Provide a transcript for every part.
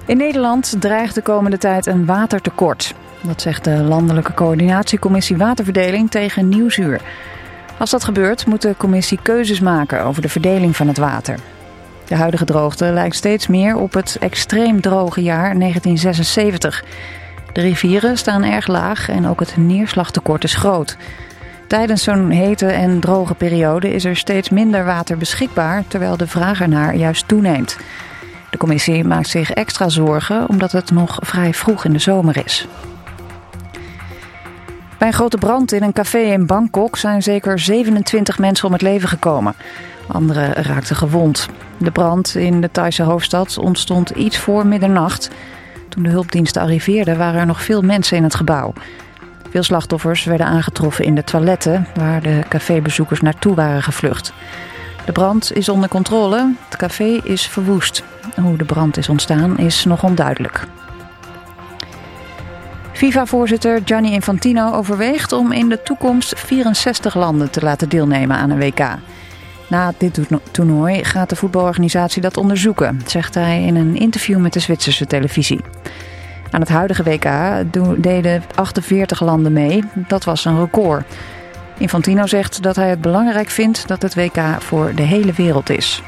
In Nederland dreigt de komende tijd een watertekort. Dat zegt de Landelijke Coördinatiecommissie Waterverdeling tegen Nieuwsuur. Als dat gebeurt, moet de commissie keuzes maken over de verdeling van het water. De huidige droogte lijkt steeds meer op het extreem droge jaar 1976. De rivieren staan erg laag en ook het neerslagtekort is groot. Tijdens zo'n hete en droge periode is er steeds minder water beschikbaar, terwijl de vraag ernaar juist toeneemt. De commissie maakt zich extra zorgen omdat het nog vrij vroeg in de zomer is. Bij een grote brand in een café in Bangkok zijn zeker 27 mensen om het leven gekomen. Anderen raakten gewond. De brand in de Thaise hoofdstad ontstond iets voor middernacht. Toen de hulpdiensten arriveerden waren er nog veel mensen in het gebouw. Veel slachtoffers werden aangetroffen in de toiletten waar de cafébezoekers naartoe waren gevlucht. De brand is onder controle. Het café is verwoest. Hoe de brand is ontstaan is nog onduidelijk. FIFA-voorzitter Gianni Infantino overweegt om in de toekomst 64 landen te laten deelnemen aan een WK. Na dit toernooi gaat de voetbalorganisatie dat onderzoeken, zegt hij in een interview met de Zwitserse televisie. Aan het huidige WK deden 48 landen mee. Dat was een record. Infantino zegt dat hij het belangrijk vindt dat het WK voor de hele wereld is.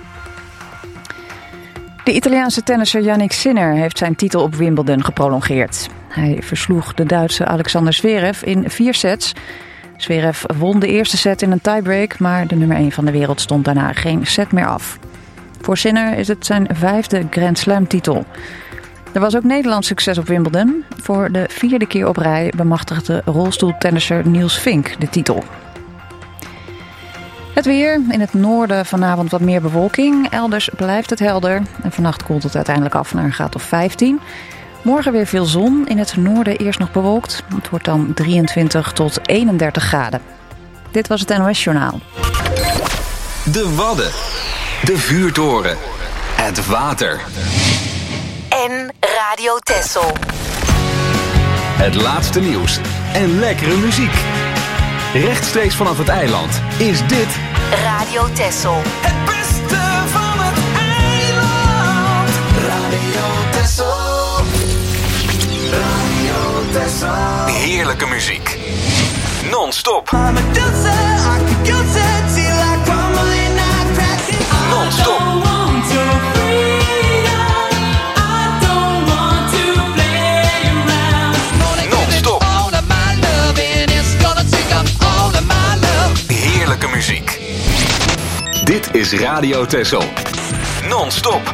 De Italiaanse tennisser Jannik Sinner heeft zijn titel op Wimbledon geprolongeerd. Hij versloeg de Duitse Alexander Zverev in 4 sets. Zverev won de eerste set in een tiebreak, maar de nummer 1 van de wereld stond daarna geen set meer af. Voor Sinner is het zijn 5e Grand Slam titel. Er was ook Nederlands succes op Wimbledon. Voor de 4e keer op rij bemachtigde rolstoeltennisser Niels Vink de titel. Het weer. In het noorden vanavond wat meer bewolking. Elders blijft het helder. En vannacht koelt het uiteindelijk af naar een graad of 15. Morgen weer veel zon. In het noorden eerst nog bewolkt. Het wordt dan 23 tot 31 graden. Dit was het NOS Journaal. De Wadden. De vuurtoren. Het water. En Radio Texel. Het laatste nieuws en lekkere muziek. Rechtstreeks vanaf het eiland is dit Radio Texel. Het beste van het eiland. Radio Texel. Radio Texel. heerlijke muziek. Non-stop. Non-stop. Heerlijke muziek. Dit is Radio Texel. Non-stop.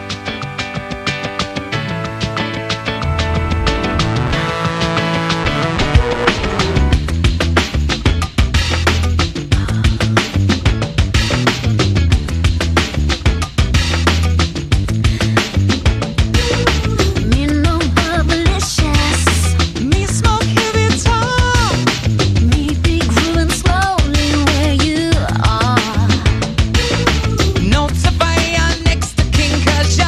Cause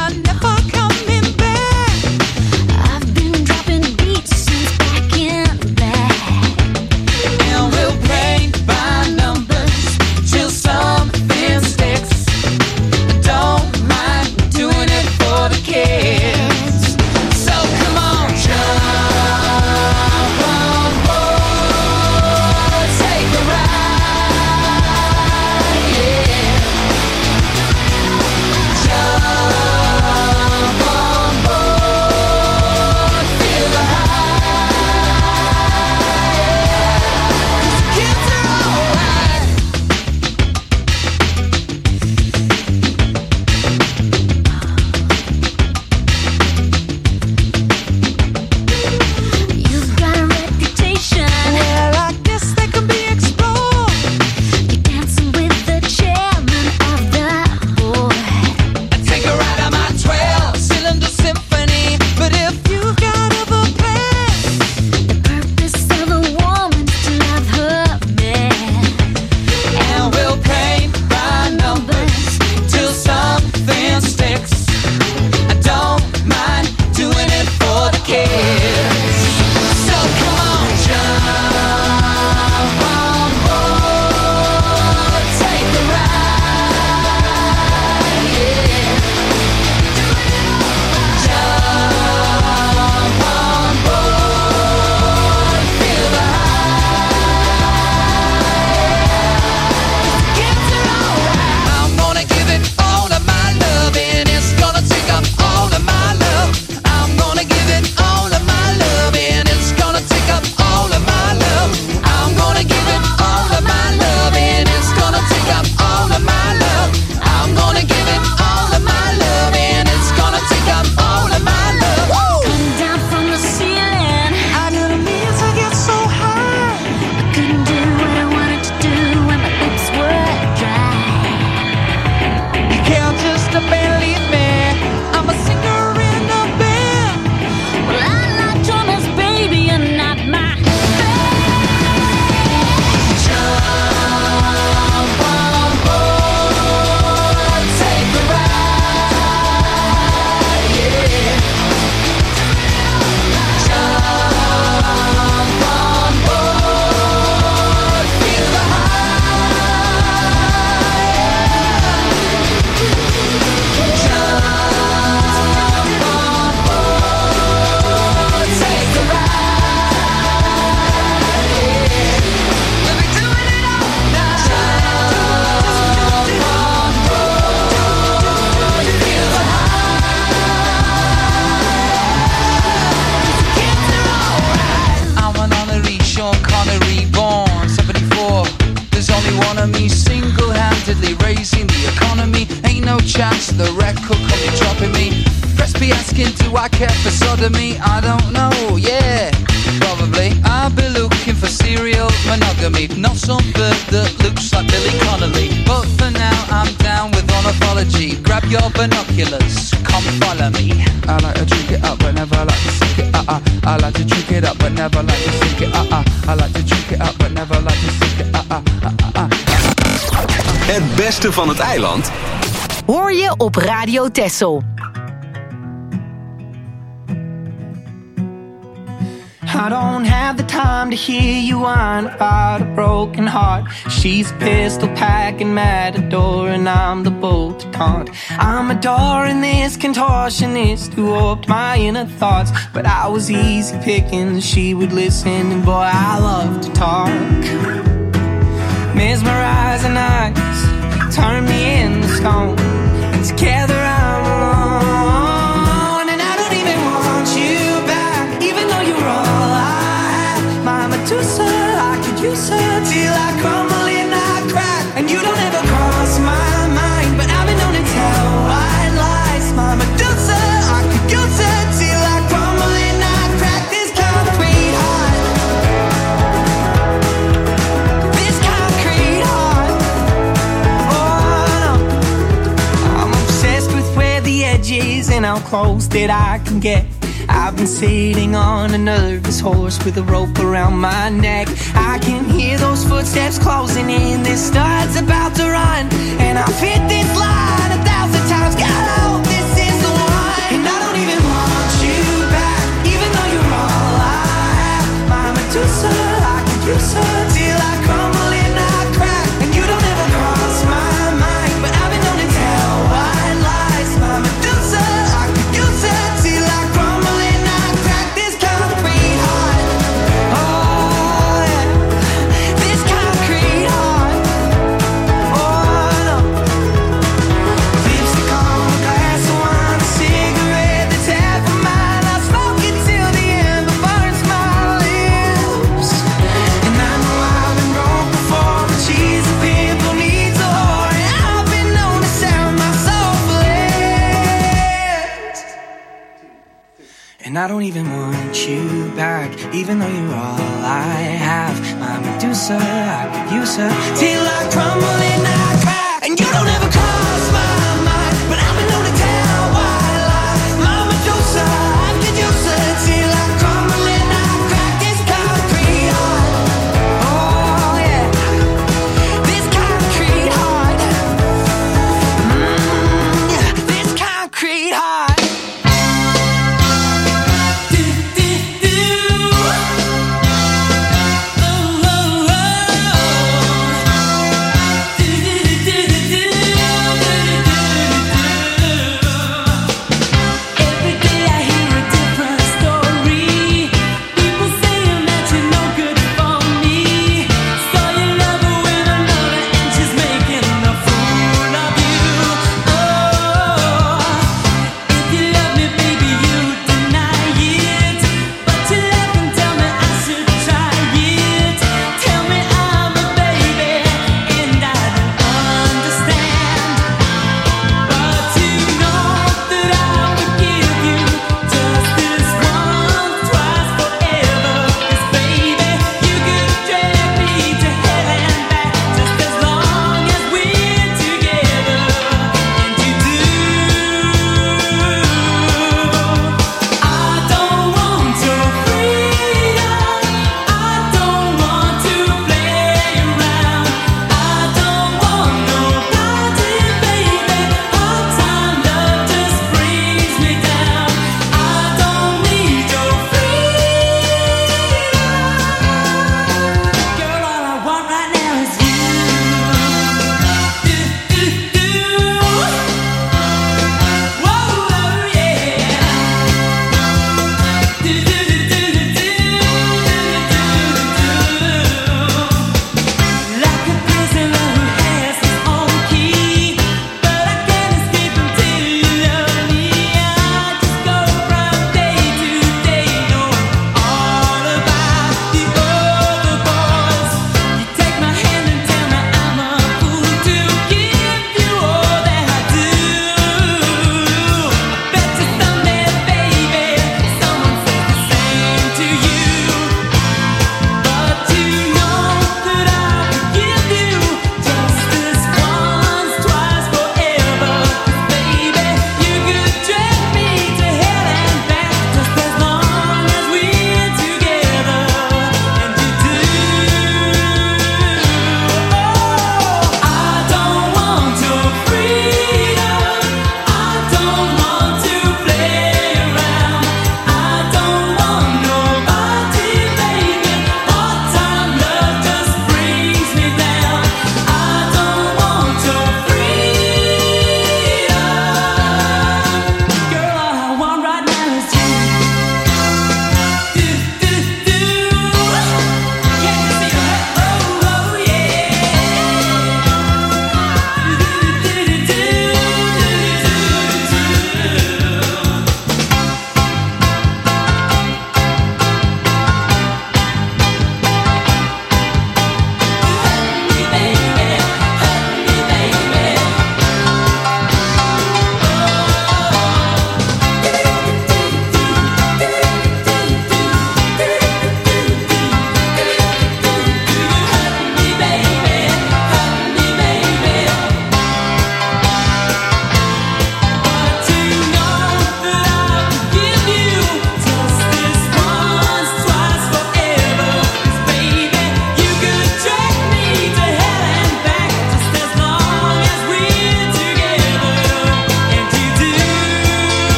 I care for sodomy? I don't know, yeah, probably. I'll be looking for serial monogamy, not some bird that looks like Billy Connolly. But for now, I'm down with ornithology. Grab your binoculars, come follow me. I like to drink it up, but never like to sink it, I like to drink it up, but never like to sink it, I like to drink it up, but never like to sink it, Het beste van het eiland hoor je op Radio Texel. I don't have the time to hear you whine about a broken heart. She's a pistol packing matador and I'm the bull to taunt. I'm adoring this contortionist who warped my inner thoughts, but I was easy picking, she would listen, and boy I love to talk. Mesmerizing eyes turn me into stone, and together I'm alone, and I don't even want you back, even though you're all I have. My Medusa, I could use her till I crumble and I crack, and you don't ever cross my mind, but I've been known to tell white lies. My Medusa, I could use her till I crumble and I crack. This concrete heart, this concrete heart. I'm obsessed with where the edge is and how close that I can get. I've been sitting on a nervous horse with a rope around my neck. I can hear those footsteps closing in, this start's about to run, and I've hit this line 1,000 times. God, I hope this is the one. And I don't even want you back, even though you're all I have. My Medusa, I could use her till I crumble and I crack, and you don't ever cross my mind, but I've been known to tell white lies. My Medusa, I could use her till I crumble and I crack. This concrete heart, oh yeah, this concrete heart, oh no. Lipstick on a glass of wine, a cigarette that's half of mine. I smoke it till the ember burns my lips, and I know I've been wrong before, but she's a pimp who needs a whore, and I've been known to sell my soul for less. And I don't even want you back, even though you're all I have. My Medusa, I could use her till I crumble and I crack, and you don't ever cross my mind, but I've been known to tell white lies. My Medusa, I could use her till I crumble and I crack. This concrete heart, oh yeah, this concrete heart, yeah, this concrete heart.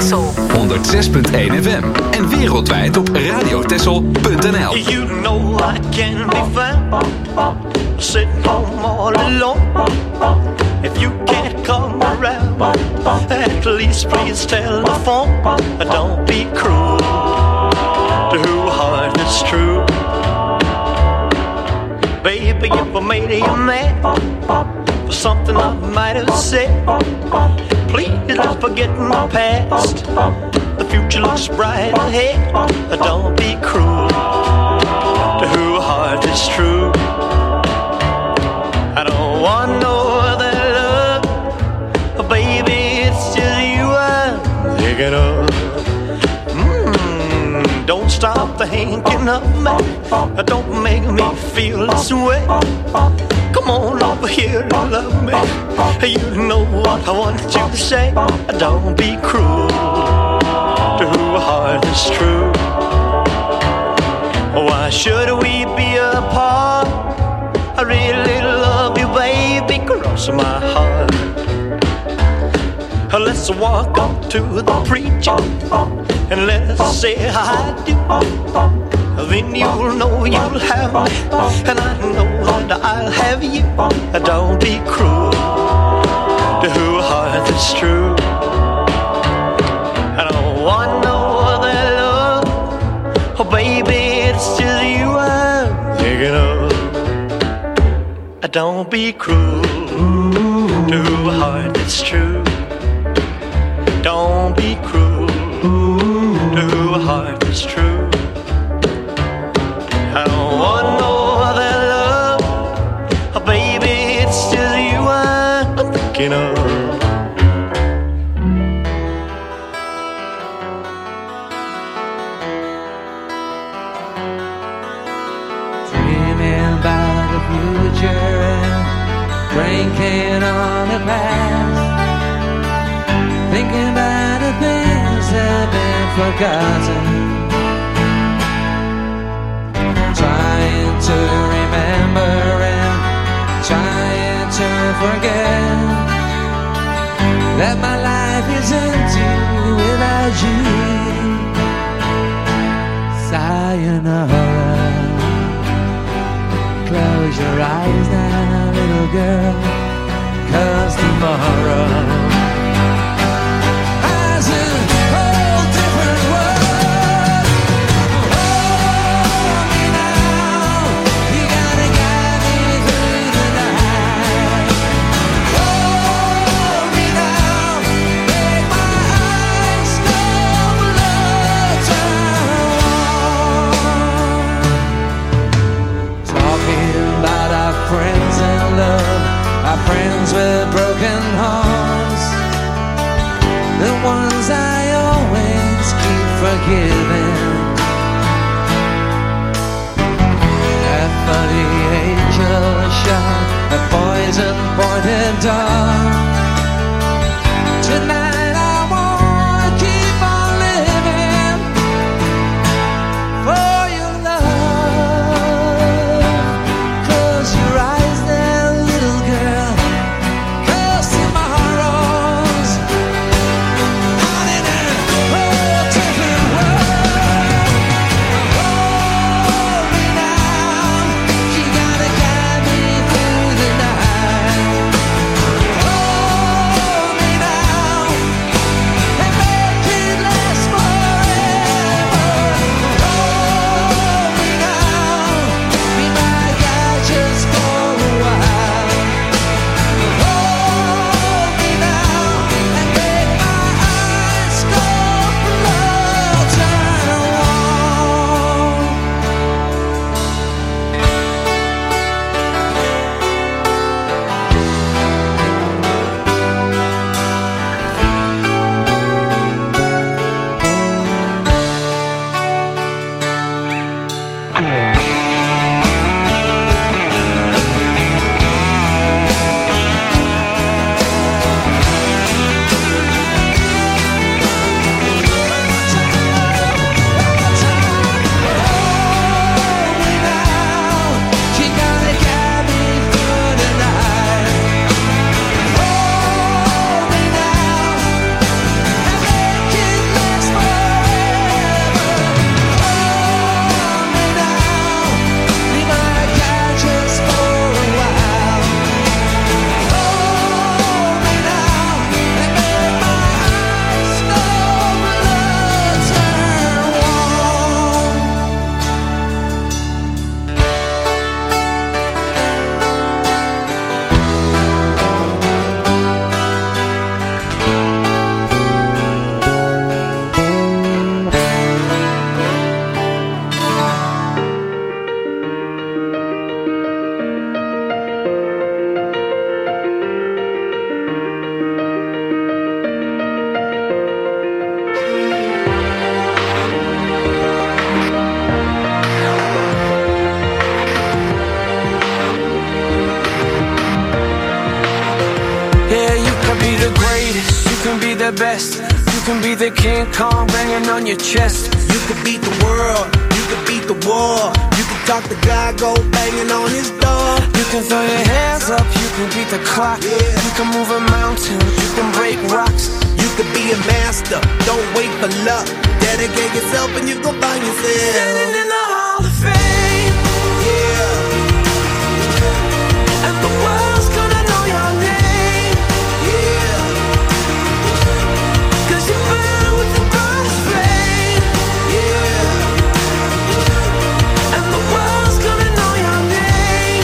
Texel. 106.1 FM en wereldwijd op radiotessel.nl. You know I can be found sitting home all alone. If you can't come around, at least please tell the phone. Don't be cruel to who heart is true. Baby, if I made you mad for something I might have said, please don't forget my past. The future looks bright ahead. Don't be cruel to who heart is true. I don't want no other love, baby, it's just you I'm thinking of. Don't stop thinking of me. Don't make me feel this way. Come on over here and love me. You know what I want you to say. Don't be cruel to who heart is true. Why should we be apart? I really love you, baby, cross my heart. Let's walk up to the preacher and let's say I do. Then you'll know you'll have me, and I know that I'll have you. Don't be cruel to who heart is true. I don't want no other love, oh baby, it's just you I'm thinking of. Don't be cruel to who heart is true. Don't be cruel to who heart is true. I don't want no other love, oh baby, it's just you I'm thinking of. Dreaming about the future and drinking on the past, thinking about the things that have been forgotten. Trying to remember and trying to forget that my life is empty without you. Sayonara. Close your eyes now, little girl, 'cause tomorrow friends with broken hearts, can be the best. You can be the King Kong banging on your chest. You can beat the world, you can beat the war. You can talk to God, go banging on his door. You can throw your hands up, you can beat the clock. You can move a mountain, you can break rocks. You can be a master, don't wait for luck. Dedicate yourself and you go find yourself standing in the Hall of Fame. Yeah. And the world's gonna know your name. Yeah. Cause you burn with the brightest flame. Yeah. And the world's gonna know your name.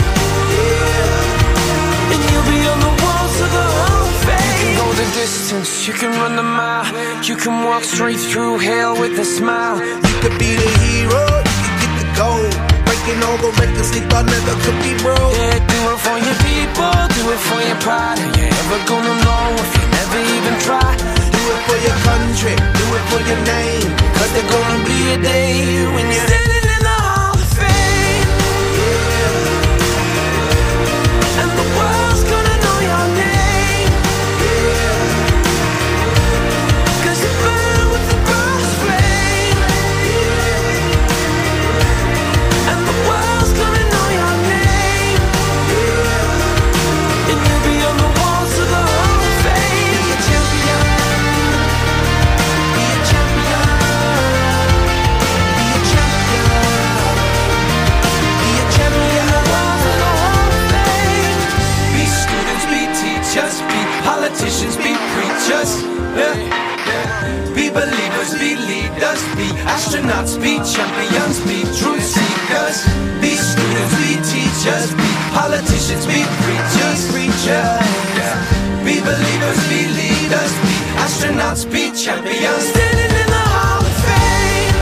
Yeah. And you'll be on the walls of the Hall of Fame. You can go the distance, you can run the mile. You can walk straight through hell with a smile. You could be the hero, you can get the gold. Breaking all the records they thought never could be broke. Yeah, do it for your people, do it for your pride. Are you ever gonna know if you never even try? Do it for your country, do it for your name. Cause there's gonna be a day when you're standing in the Hall of Fame. Yeah. And the world's gonna know your name. Yeah. Cause you burn with the brightest flame. Yeah. And the world's gonna know your name. Yeah. And you'll be on the walls of the Hall of Fame. Be a champion. Be a champion. Be a champion. Be a champion. Walls of the Hall of Fame. Be students, be teachers, be politicians, be preachers. Yeah. Be believers, be leaders, be astronauts, be champions, be truth seekers. Be students, be teachers, be politicians, be preachers. Yeah. Be believers, be leaders, be astronauts, be champions. Standing in the Hall of Fame.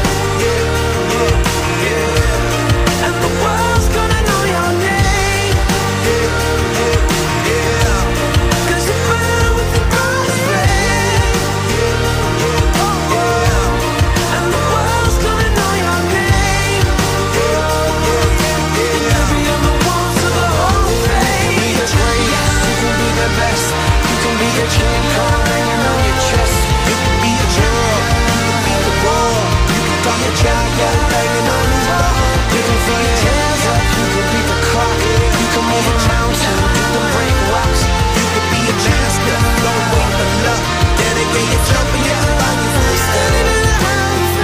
And the world's gonna know your name. Cause you burn with the brightest flame. And the world's gonna know your name. And you'll be on the walls of the Hall of Fame. Be the greatest, you can be the best. You can be the King Kong hanging on your chest. You can be a hero, you can beat the war. You can talk your child, yeah, banging on his door. You can throw your hands up, you can beat the clock. You can move a mountain, you can break rocks. You can be a master, don't wait for luck. Dedicate yourself and you can find yourself standing in the Hall of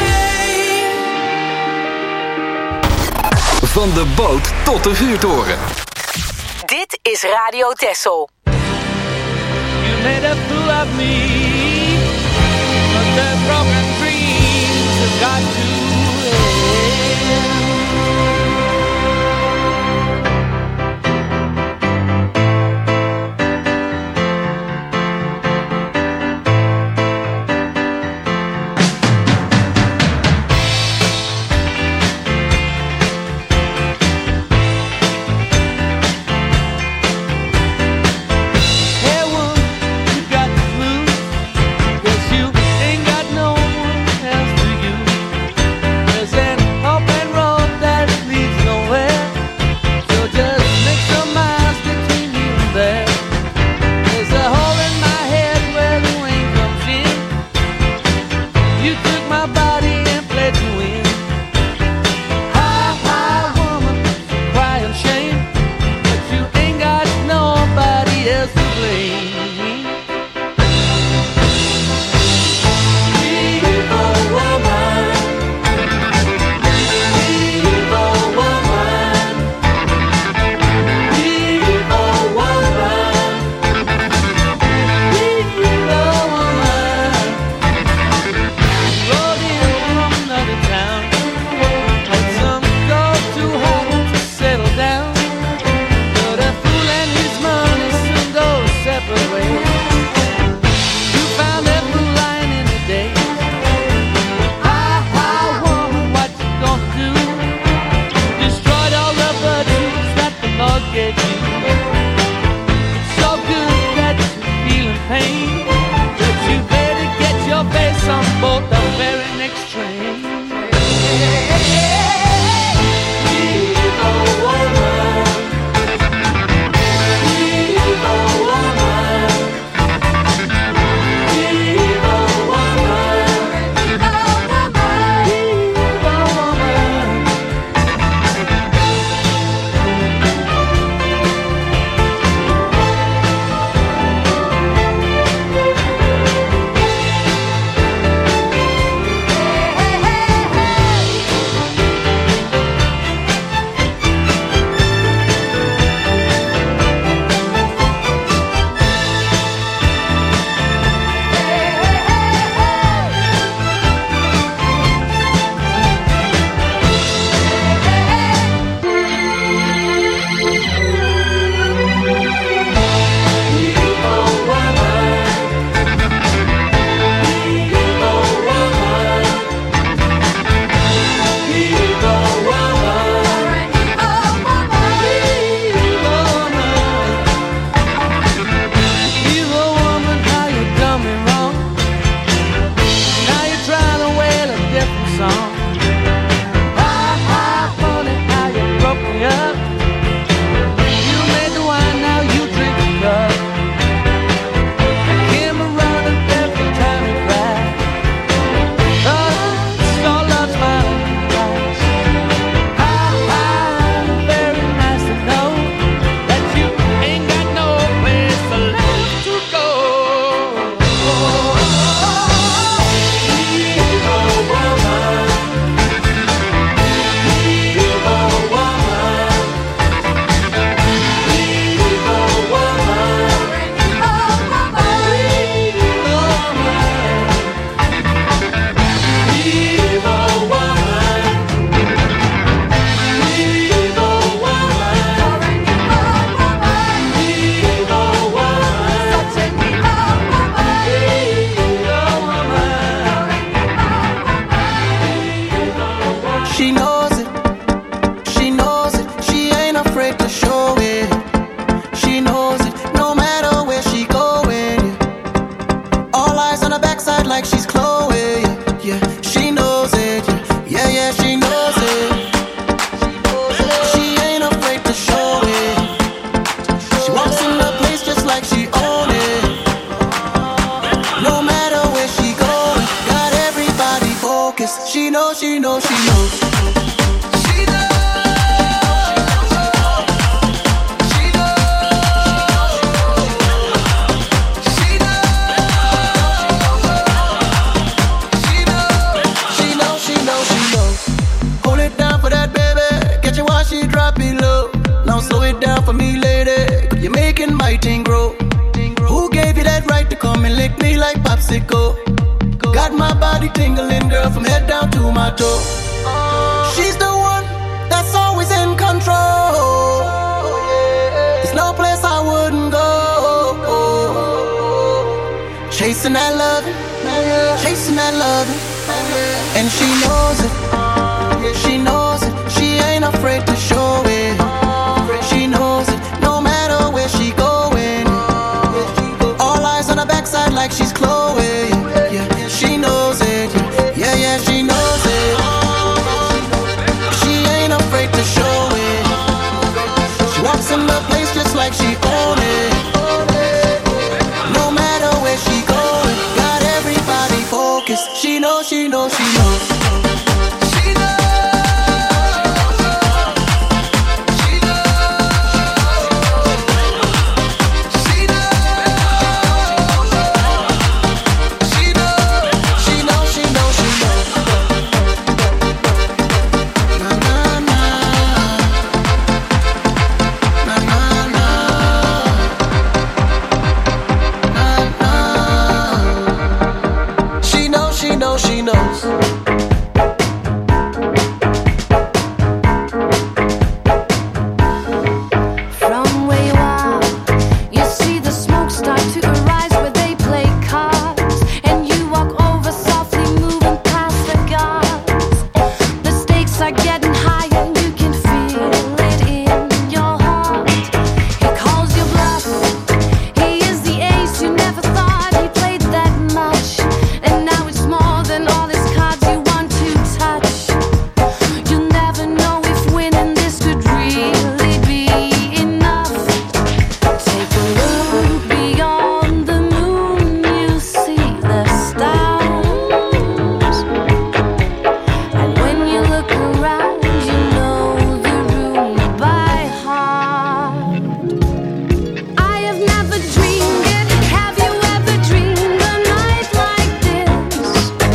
Fame. Van de boot tot de vuurtoren. Dit is Radio Texel. You made a fool of me, but the broken dreams have got to end. Hey, woman, you got the blues. Mexico. Got my body tingling, girl, from head down to my toe. She's the one that's always in control. There's no place I wouldn't go. Chasing that loving, chasing that loving. And she knows it, yeah, she knows it. She ain't afraid to show it. She knows it, no matter where she going. All eyes on her backside like she's Chloe. Yeah, she knows it, yeah, yeah, she knows it. She ain't afraid to show it. She walks in the place just like she own it. No matter where she going, got everybody focused. She knows, she knows, she knows. She knows. From where you are, you see the smoke start to arise where they play cards, and you walk over softly, moving past the guards. The stakes are getting higher, you can feel it in your heart. He calls you bluff, he is the ace you never thought he played that much, and now it's more than all his cards you want to touch. You'll never know if winning this could really be enough. Take a look beyond the moon, you see the stars. And when you look around, you know the room by heart. I have never dreamed it. Have you ever dreamed a night like this?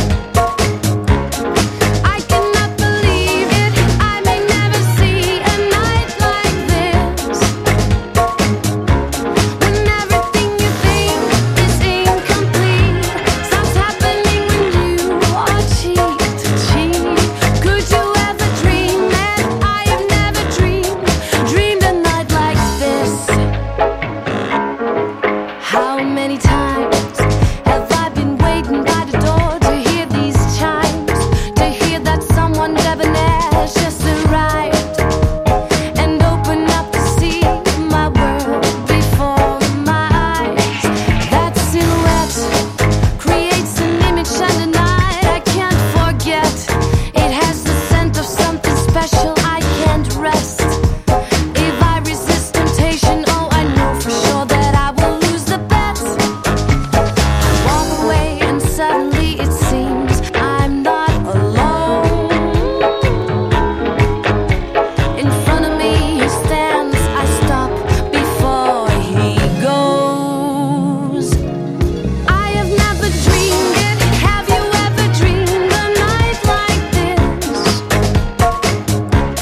I cannot believe it. I may never see a night like this. When everything you think is incomplete starts happening when you are cheek to cheek. Could you ever dream that I have never dreamed a night like this? How many times have I been waiting by the door to hear these chimes, to hear that someone debonair just arrived and open up to see my world before my eyes. That silhouette creates an image and a night I can't forget. It has the scent of something special, I can't rest. If I resist temptation, oh, I know for sure that I will lose the bet. Walk away and suddenly it seems I'm not alone. In front of me he stands, I stop before he goes. I have never dreamed it. Have you ever dreamed a night like this?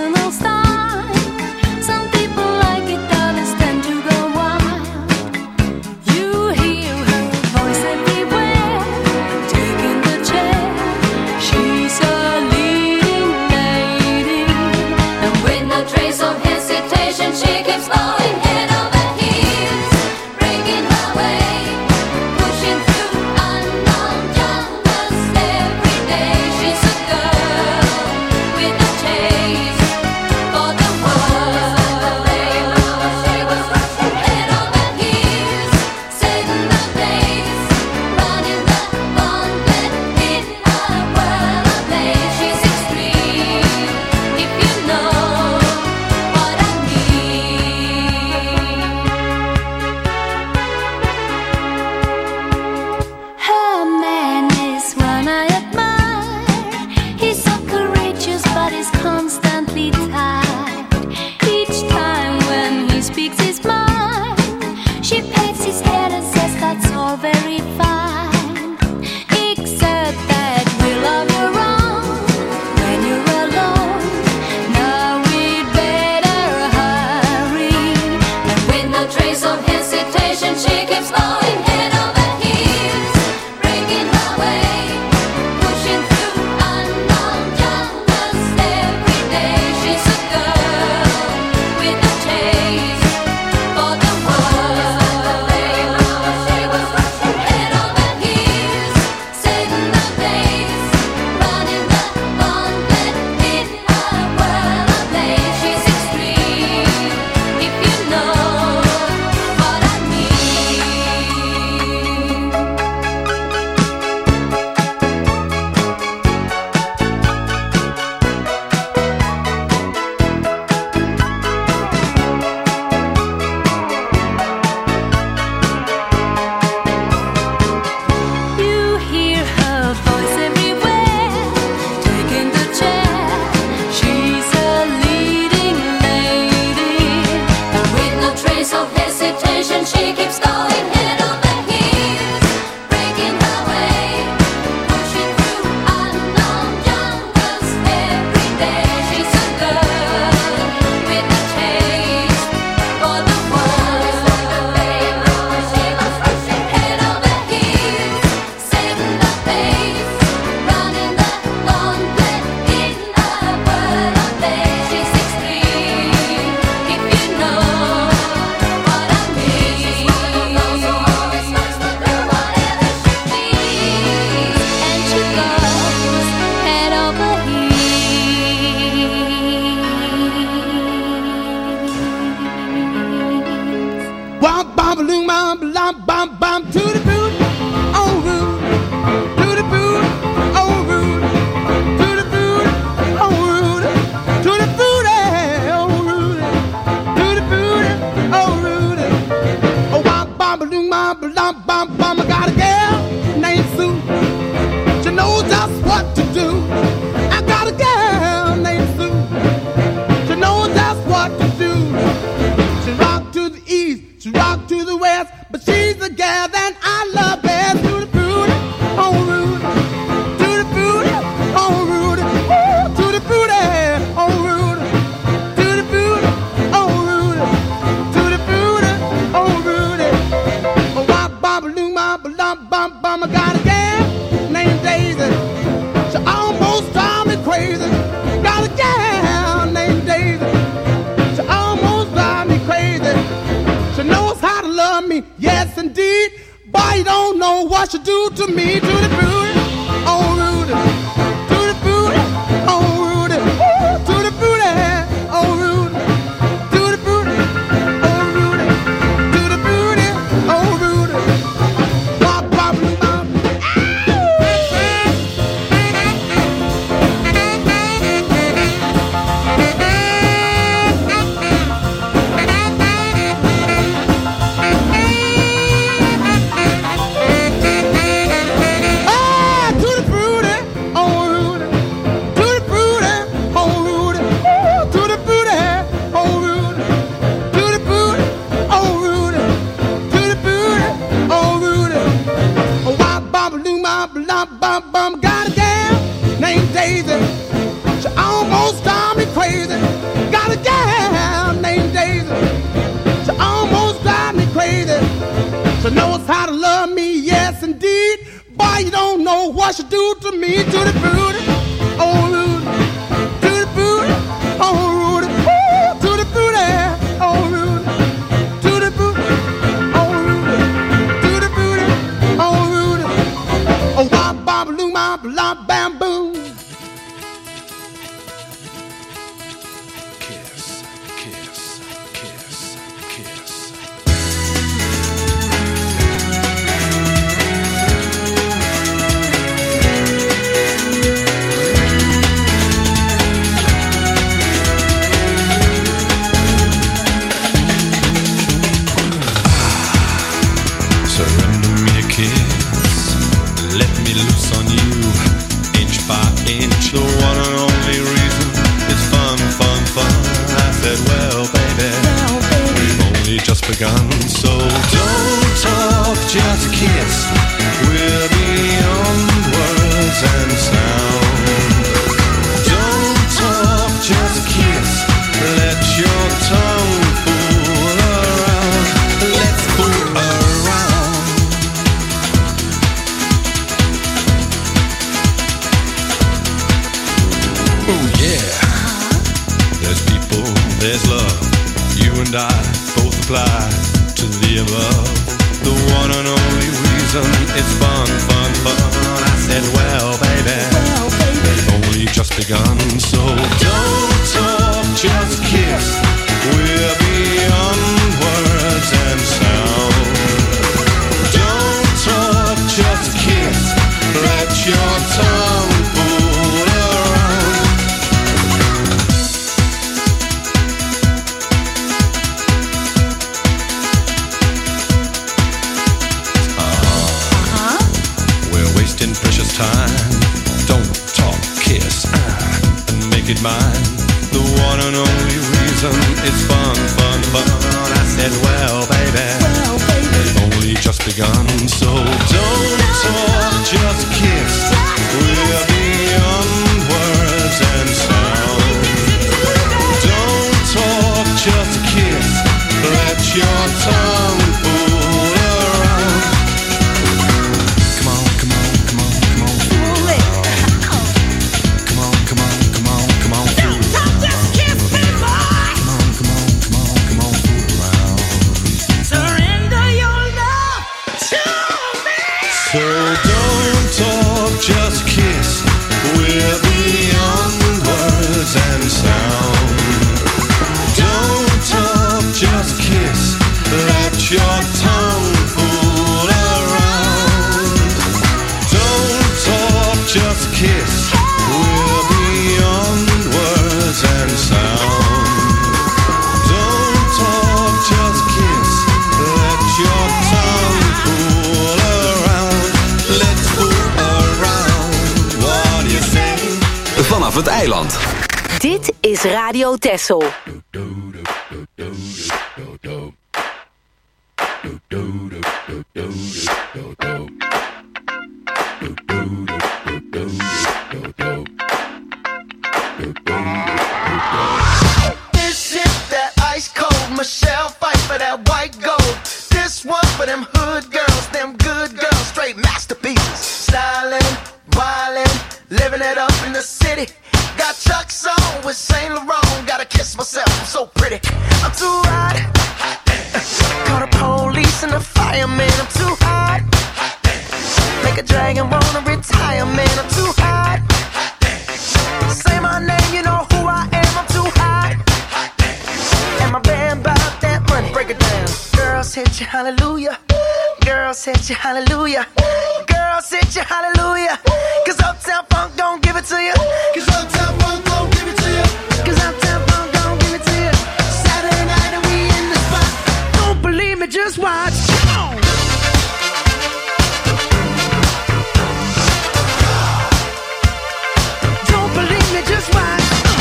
personal style. Some people like it, others tend to go wild. You hear her voice everywhere, taking the chair. She's a leading lady, and with no trace of hesitation, she keeps going head over heels, breaking her way, pushing through unknown jungles every day. She's a girl with a taste for the world. She was rushing head over heels, saving the days, running the gauntlet in a world of play. She's extreme, if you know what I mean. Her man is one I admire. He's so courageous, but he's constantly tired. Each time when he speaks his mind, she pats his head and says that's all very fine. Except that we love you wrong when you're alone. Now we'd better hurry. And with no trace of hesitation, she keeps going head over heels, breaking her way, pushing through unknown jungles every day. She's a girl with a taste for the world. She was rushing head over heels, saving the days, running the gauntlet in a world of play. She's extreme, if you know what I mean. You hear her voice everywhere, taking the chair. She's a leading lady, and with no trace of hesitation, she keeps going head over heels, breaking her way, pushing through unknown jungles every day. She's a girl with a taste for the world. She was rushing head over heels, saving the days, running the gauntlet in a world of play. She's extreme, if you know what I mean. She's one of those who always wants to do whatever she please, and she goes head over heels. Bum bum loom bum bum bum bum to the boot, oh rude, to the boot, oh rude, to the boot, oh rude, to the boot, oh rude, to the boot, oh rude. Oh bum bum loom bum bum bum bum. I got a girl named Sue. She knows just what to do. I got a girl named Sue. She knows just what to do. She rock to the east, she rock to the west, but she's the gal that I love best. To the booty, oh rude, to the booty, oh rude, ooh, to the booty, oh rude, to the booty, oh rude, to the booty, oh rude. Oh bop bop loom bop bop bop bop. I got a gal named Daisy. She almost drive me crazy. Got a gal named Daisy. She almost drive me crazy. She knows how to love me, yes indeed. Boy, you don't know what she do to me. To the booty, oh Rudy, to the booty, oh Rudy, ooh, to the booty, oh Rudy, to the booty, oh Rudy, to the booty, oh Rudy. Bop bop bop. got a gal named Daisy. She almost drives me crazy. She knows how to love me, yes indeed. Boy, you don't know what she do to me. To the booty, oh Rudy. To the booty, oh Rudy. Ooh, to the booty, oh Rudy. To the booty, oh Rudy. To the booty, oh Rudy. Oh, wop, bop, loo, bop, lop, bam, boom. Kiss, kiss, kiss, kiss. Surrender me a kiss, let me loose on you, inch by inch. The one and only reason is fun, fun, fun. I said, well, baby, we've only just begun. So don't talk, just kiss. We're beyond words and sound. Don't talk, just kiss. Let your tongue fool around. Let's fool around. Oh yeah. There's people, there's love. You and I both apply to the above. The one and only reason it's fun, fun, fun. I said, well, baby, we've only just begun. So don't talk, just kiss. We're beyond words and sound. Don't talk, just kiss. Let your tongue fool around. We're wasting precious time. Don't talk, kiss, and make it mine. The one and only reason it's fun, fun, fun. I said, well, baby, we've only just begun. So don't talk, just kiss. We're beyond words and sound. Don't talk, just kiss. Let your tongue fool around. Come on, come on, come on, come on, fool around. Come on, come on, come on, come on, fool around. Just kiss me, boy. Come on, come on, come on, come on, fool around. Surrender your love to me. So don't talk, just kiss. We're beyond words and sound. Don't talk, just kiss. Let your tongue fool around. Don't talk, just kiss. We're beyond words and sound. Don't talk, just kiss. Let your tongue fool around. Let's fool around. What do you say? Vanaf het eiland. Dit is Radio Texel. This shit, that ice cold Michelle fight for that white gold. This one for them hood girls, them good girls, straight masterpieces. Styling, wildin', living it up in the city. Got Chuck's on with Saint Laurent. Gotta kiss myself, I'm so pretty. I'm too hot. Call the police and the fireman. I'm too hot. Make a dragon wanna retire, man. I'm too hot. Say my name, you know who I am. I'm too hot. And my band bout that money. Break it down. Girls hit you, hallelujah. Girls hit you, hallelujah. Girls hit you, hallelujah. Cause Uptown Funk don't give it to you. Cause Uptown Funk don't give it to you. Cause Uptown Funk don't give it to you. Saturday night and we in the spot. Don't believe me, just watch. Come on. Don't believe me, just watch.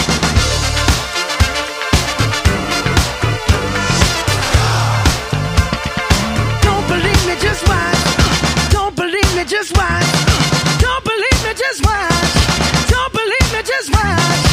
Don't believe me, just watch. Don't believe me, just watch. Don't believe me, just watch. Don't believe me, just watch.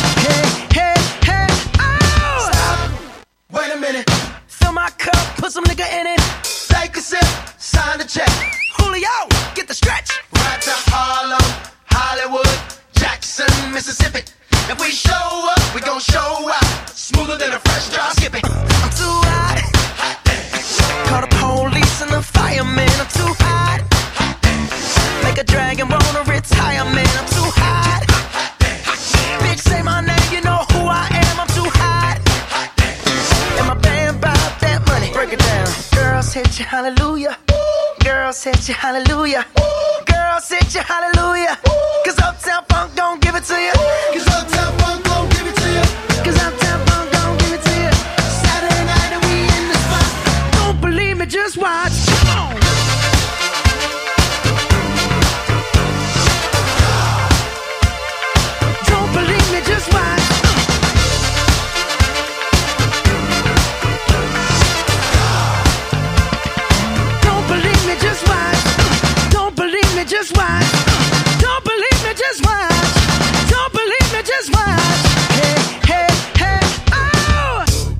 some nigga in it. Take a sip, sign the check. Julio, get the stretch. Right to Harlem, Hollywood, Jackson, Mississippi. If we show up, we gon' show out. Smoother than a fresh drop. Skip it. I'm too hot. Call the police and the fireman. I'm too hot. Make a dragon wanna retire, man. I'm too hot. Bitch, say my name, you know who I am. I'm too hot. And my band bought that money. Break it down. Girls hit you, hallelujah. Girls hit you, hallelujah. Girls hit you, hallelujah. Cause Uptown Funk don't give it to you. Cause Uptown Funk gon' give it to you. Cause Uptown Funk don't give it to you. Saturday night and we in the spot. Don't believe me, just watch. Come on. Don't believe me, just watch. Don't believe me, just watch. Don't believe me, just watch. Don't believe me, just watch. Don't believe me, just watch. Hey, hey, hey, oh!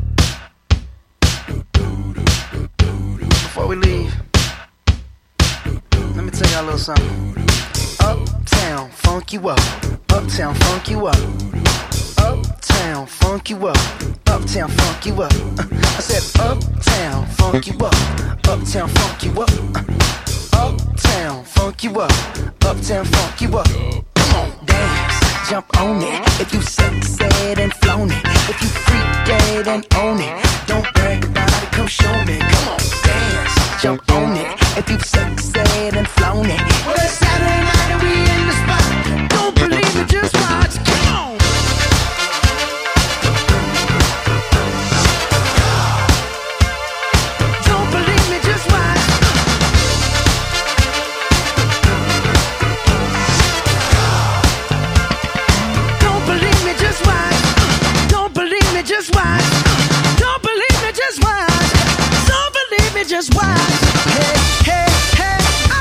Before we leave, let me tell y'all a little something. Uptown, funk you up. Uptown, funk you up. Uptown, funk you up. Uptown, funk you up. I said uptown, funk you up. Uptown, funk you up. Uptown, funk you up. Uptown, funk you up. Come on, dance, jump on it. If you sexed and flown it. If you freaked dead and own it. Don't brag about it, come show me. Come on, dance, jump on it. If you sexed and flown it. Well, it's Saturday night and we in the spot. Don't believe it, just watch. Come on. Don't believe me, just watch. Don't believe me, just watch. Don't believe me, just watch. Don't believe me, just watch. Don't believe me, just watch. Hey, hey, hey, oh!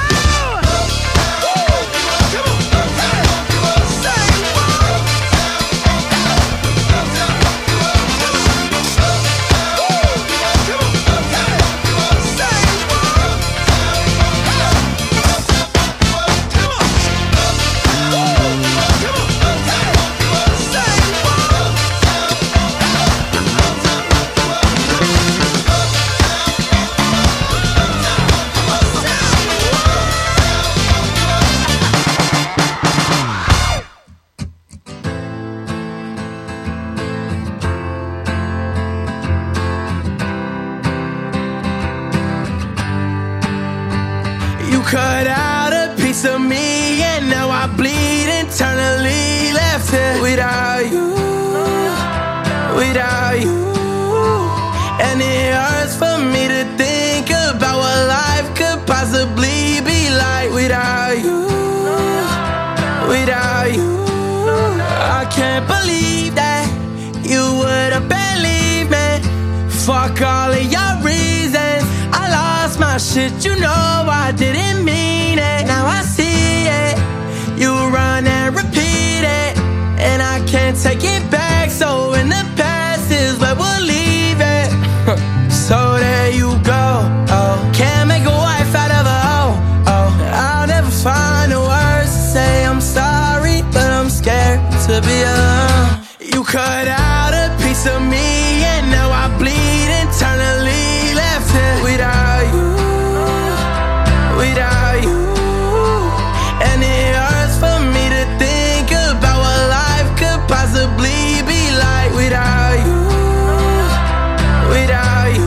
Cut out a piece of me and now I bleed internally. Left here without you, without you. And it hurts for me to think about what life could possibly be like without you, without you. I can't believe that you would have believed me. Fuck all of your reasons. I lost my shit, you know I didn't mean it. Now I see it. You run and repeat it, and I can't take it back. So in the past is where we'll leave it. So there you go. Oh, can't make a wife out of a hoe. Oh, I'll never find the words to say I'm sorry, but I'm scared to be alone. You cut out a piece of me, and now I bleed internally. Left here without you, without you. And it hurts for me to think about what life could possibly be like without you, without you.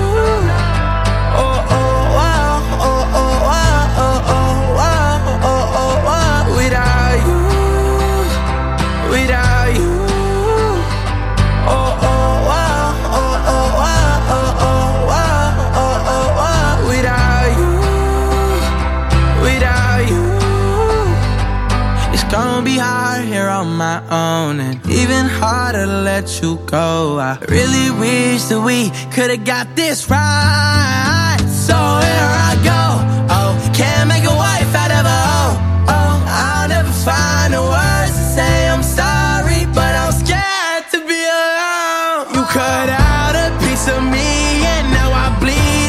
Oh, oh, oh, oh, oh, oh, oh, oh, oh, oh, oh, without you, without you. Oh, oh, oh, oh, oh, oh, oh, oh, oh, oh, oh, without you, without you. It's gonna be hard here on my own, and even harder to let you go. I really wish that we could've got this right. So here I go. Oh, can't make a wife out of a hoe. Oh, I'll never find the words to say I'm sorry, but I'm scared to be alone. You cut out a piece of me, and now I bleed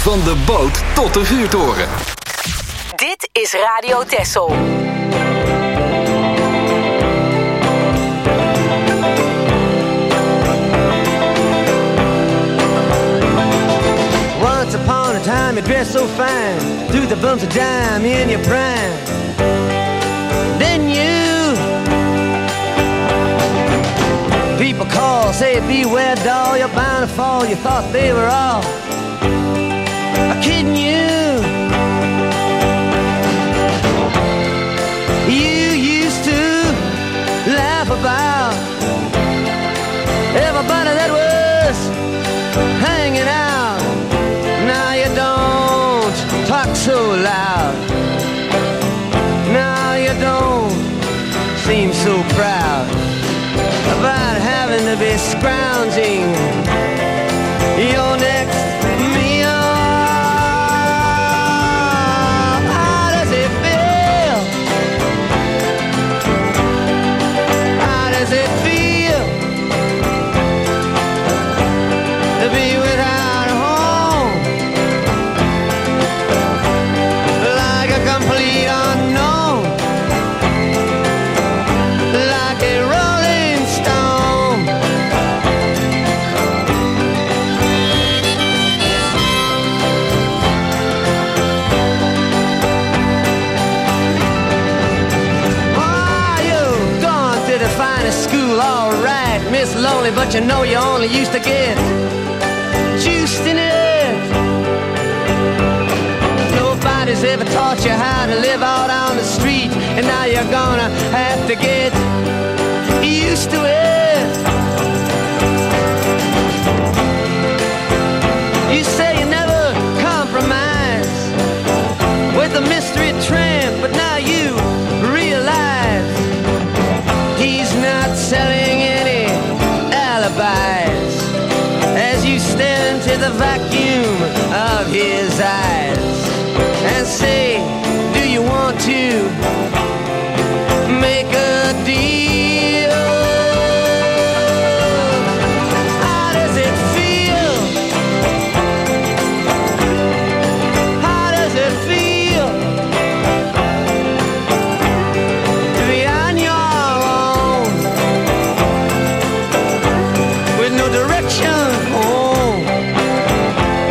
Van de boot tot de vuurtoren. Dit is Radio Texel. Once upon a time you dressed so fine, threw the bumps of dime in your prime. Then you, people call, say beware doll, you're bound to fall. You thought they were all kidding you. You used to laugh about everybody that was hanging out. Now you don't talk so loud. Now you don't seem so proud about having to be scrounging your next meal. How does it feel? How does it feel to be without a home? Like a complete unknown, like a rolling stone. Oh, you've gone to the finest school, all right, Miss Lonely, but you know you only used to get juiced in it. Nobody's ever taught you how to live out on the street, and now you're gonna have to get used to it. You say you never compromise with a mystery tramp, but now you realize he's not selling any alibis as you stare into the vacuum of his eyes and say, do you want to make a deal? How does it feel? How does it feel to be on your own with no direction home?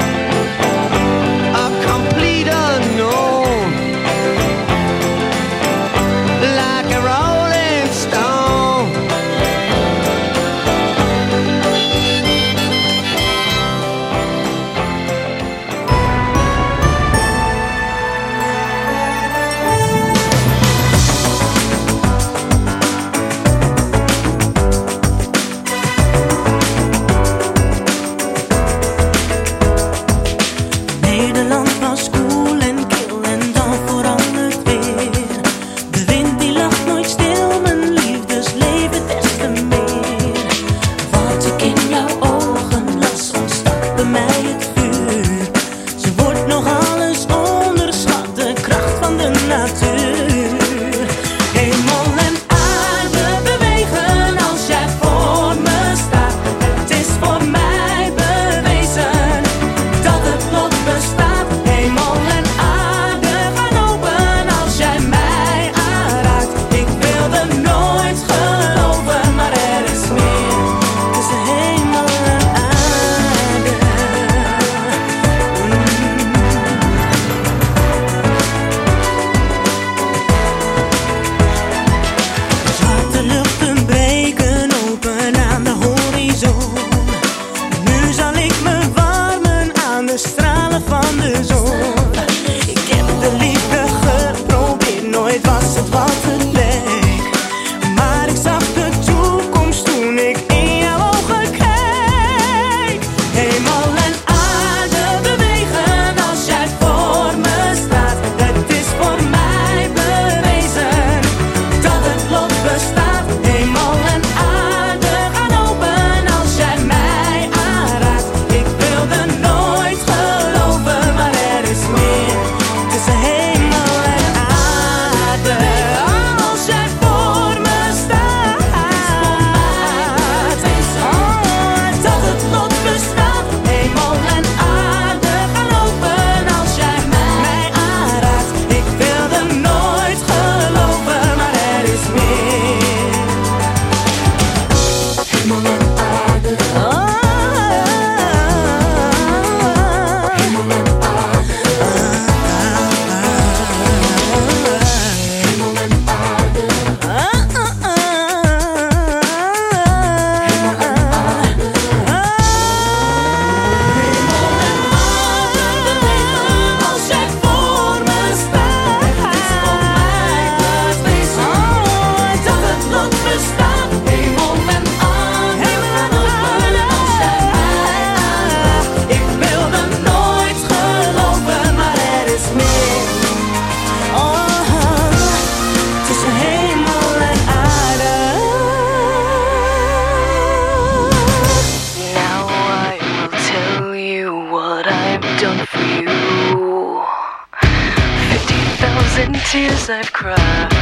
tears I've cried,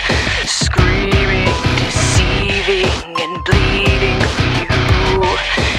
screaming, deceiving, and bleeding for you.